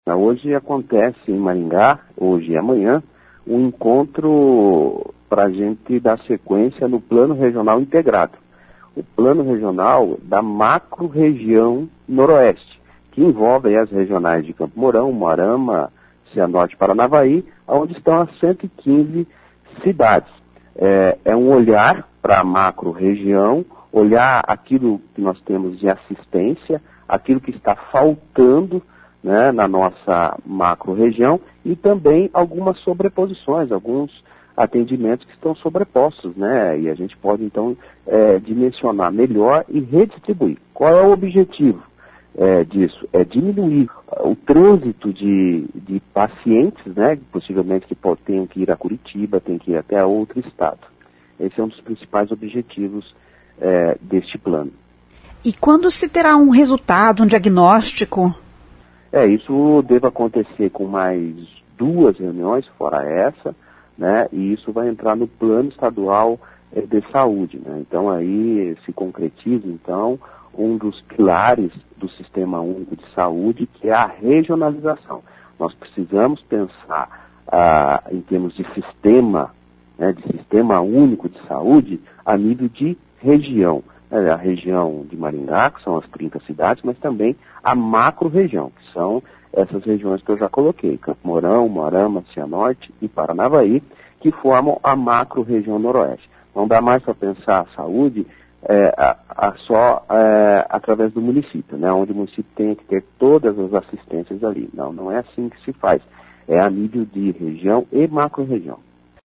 Hoje acontece em Maringá, hoje e amanhã, um encontro para a gente dar sequência no Plano Regional Integrado. O Plano Regional da macro-região Noroeste, que envolve aí as regionais de Campo Mourão, Moarama, Cianorte e Paranavaí, onde estão as 115 cidades. É um olhar para a macro-região, olhar aquilo que nós temos de assistência, aquilo que está faltando, né, na nossa macro-região, e também algumas sobreposições, alguns atendimentos que estão sobrepostos, né, e a gente pode então dimensionar melhor e redistribuir. Qual é o objetivo disso? É diminuir o trânsito de pacientes, né, possivelmente que tenham que ir a Curitiba, tenham que ir até outro estado. Esse é um dos principais objetivos deste plano. E quando se terá um resultado, um diagnóstico? Isso deve acontecer com mais 2 reuniões, fora essa, né, e isso vai entrar no Plano Estadual de Saúde, né. Então aí se concretiza, então, um dos pilares do Sistema Único de Saúde, que é a regionalização. Nós precisamos pensar em termos de sistema, né, de Sistema Único de Saúde, a nível de região. A região de Maringá, que são as 30 cidades, mas também a macro-região, que são essas regiões que eu já coloquei, Campo Mourão, Moarama, Cianorte e Paranavaí, que formam a macro-região Noroeste. Não dá mais para pensar a saúde só através do município, né, onde o município tem que ter todas as assistências ali. Não é assim que se faz. É a nível de região e macro-região.